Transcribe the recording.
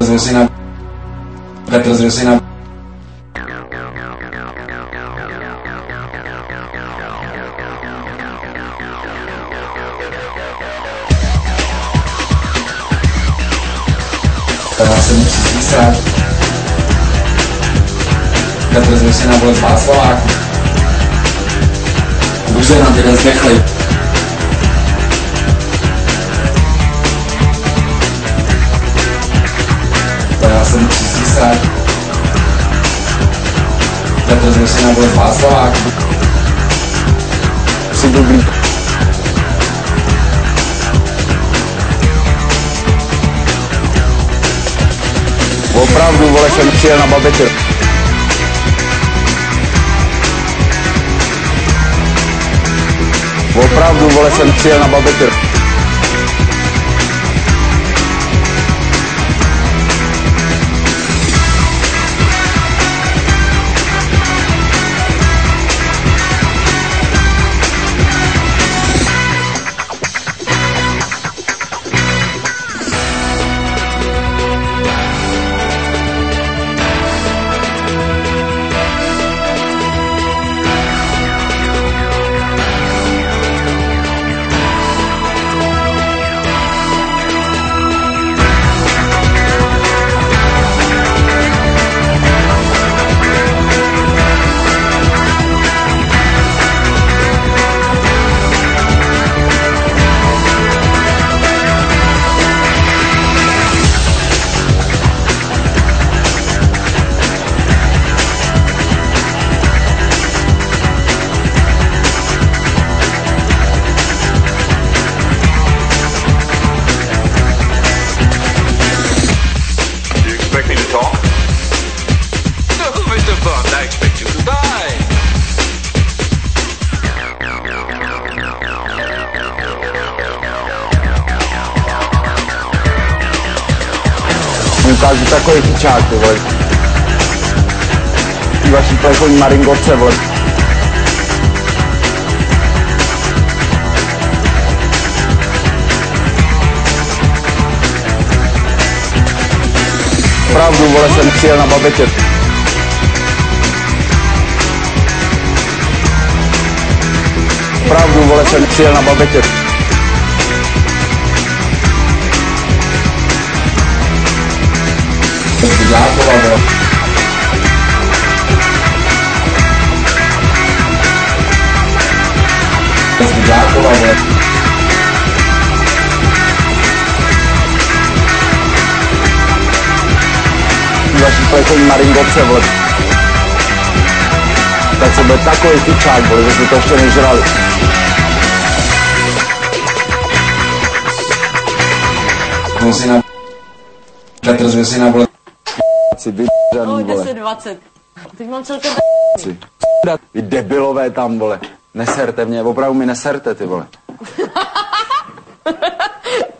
Petr z Rosina. Já jsem přísísák. Petr z Rosina byl z Václaváku. Buze nám jeden zdechli. Já jsem přísísák. Petr z Rosina byl z Václaváku. Jsi dobrý. Opravdu, vole, jsem přijel na babetě. Opravdu, vole, jsem přijel na babetě. Ukážu takový chyčák, ty vole. Ty vaší telefonní maringorce, vole. Pravdu, vole, jsem přijel na babetě. Pravdu, vole, jsem přijel na babetě. Jákova, vole. Jákova, vole. Vaší telefonní maringorce, vole. Tak se bude takový chyčák, vole, že jsme to ještě nežrali. Rosina. Petr z Rosina, vole. Si vydřaný, vole. 10-20. Teď mám celkem Vy debilové tam, vole. Neserte mě, opravdu mi neserte, ty vole.